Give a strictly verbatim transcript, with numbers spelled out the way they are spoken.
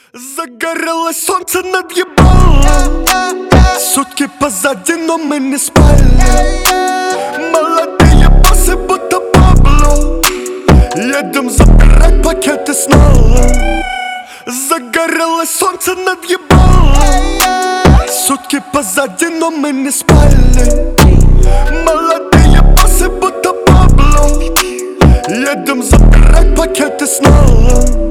Загорелось солнце над ебалом. Сутки позади, но мы не спали. Молодые басы, будто Пабло. Едем забирать пакеты снова. Загорелось солнце над ебалом. Сутки позади, но мы не спали. Молодые басы, будто Пабло. Едем забирать пакеты снова.